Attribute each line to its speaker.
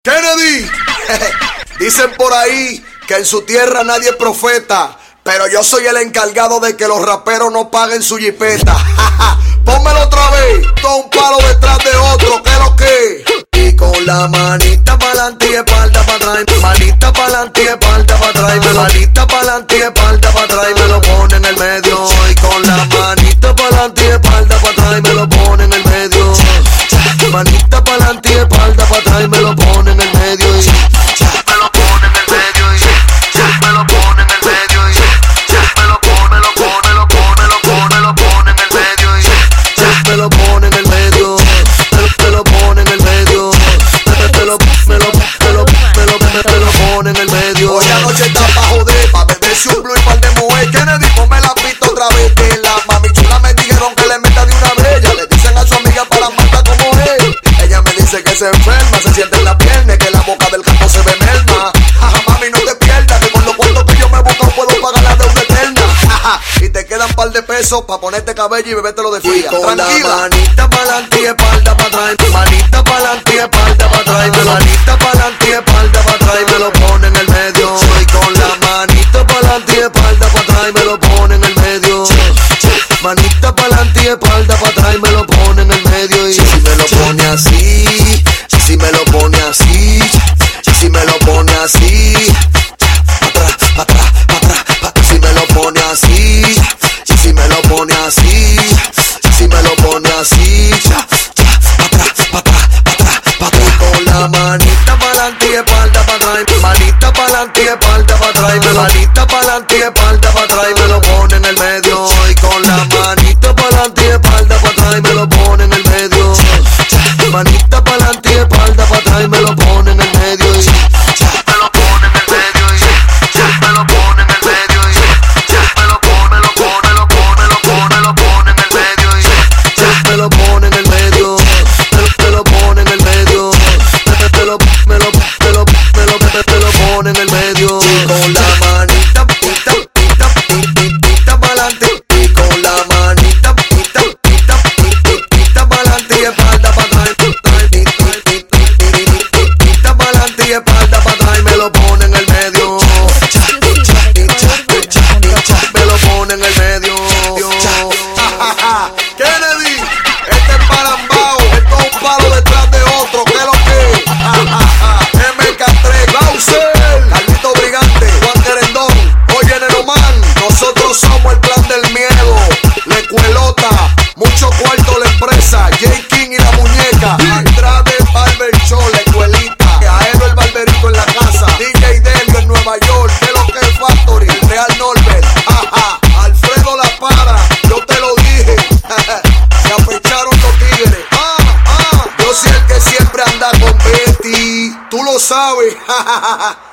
Speaker 1: Kennedy, dicen por ahí que en su tierra nadie es profeta, pero yo soy el encargado de que los raperos no paguen su jipeta. Pónmelo otra vez, todo un palo detrás de otro, ¿qué es lo que? Y con la manita pa'lante y espalda pa' atrás, manita pa'lante y espalda pa' atrás, manita pa'lante y espalda pa' atrás, me lo pone en el medio. Y con la manita pa'lante y espalda pa' atrás, me lo pone en el medio. Manita pa'lante y espalda pa' atrás, me lo pone en el medio. Y me lo pone en el medio. Y me lo pone en el medio. Y me lo pone en el medio. Y me lo pone en el medio. Me lo pone en el medio. Me lo pone en el medio. Hoy la noche está pa' joder, pa' beberse un blue y par de mujer. Kennedy, ponme la pista otra vez, que la mami chula me dijeron que le meta de una vez. Ya le dicen a su amiga para matar como él. Ella me dice que se enferma, se siente en la pierna, que la boca del campo se ve merma. Jaja, mami, no te pierdas, que con los cuartos que yo me busco puedo pagar la deuda eterna. Jaja, y te quedan par de pesos pa' ponerte cabello y bebértelo de fría. Tranquila. La manita pa'lante y espalda pa' atrás, manita pa'lante y espalda pa' atrás, manita pa'lante y espalda pa' atrás, me lo pone en el medio. Y con la manita pa'lante y espalda pa' atrás, me lo pone en el medio. Manita pa'lante y espalda pa' atrás, me lo pone en el medio. Y si me lo pone así, si me lo pone así, si me lo pone así, pa' atrás, pa' atrás, pa' atrás, si me lo pone así, si me lo pone así, si me lo pone así, pa' atrás, pa' atrás, pa' atrás, pa' atrás. Con la manita pa'lante y espalda pa' atrás, manita pa'lante y espalda pa' atrás, manita pa'lante y espalda pa' atrás, me lo pone en el medio. Y con la manita pa'lante y espalda pa' atrás, me lo pone en el medio. Manita pa'lante y espalda pa' atrás, me lo pone en el medio. Y me lo pone en el medio. Y me lo pone en el medio. Y me lo pone en el medio. Y me lo pone en el medio. Me lo pone en el medio. Me lo pone en el medio. Y con la manita pita pa'lante. Y con la manita pita pa'lante y espalda pa' atrás. Pita pa'lante y espalda pa' atrás, me lo pone en el medio. Me lo pone en el medio. Kennedy, este es Parambao, esto es un palo detrás de otro, ¿qué es lo que? MK3, Glauser, Carlito Brigante, Juan Querendón, oye Neroman, nosotros somos el plan del miedo, la escuelota, mucho cuarto la empresa, J. King y la muñeca, Andrade Barber Show, la escuelita, Aero el barberito en la casa, DJ Delio en Nueva York, que lo que es Factory, el Real Norbert, Alfredo La Para, yo te lo dije, se apecharon los tigres, yo soy el que siempre anda con Betty, tú lo sabes,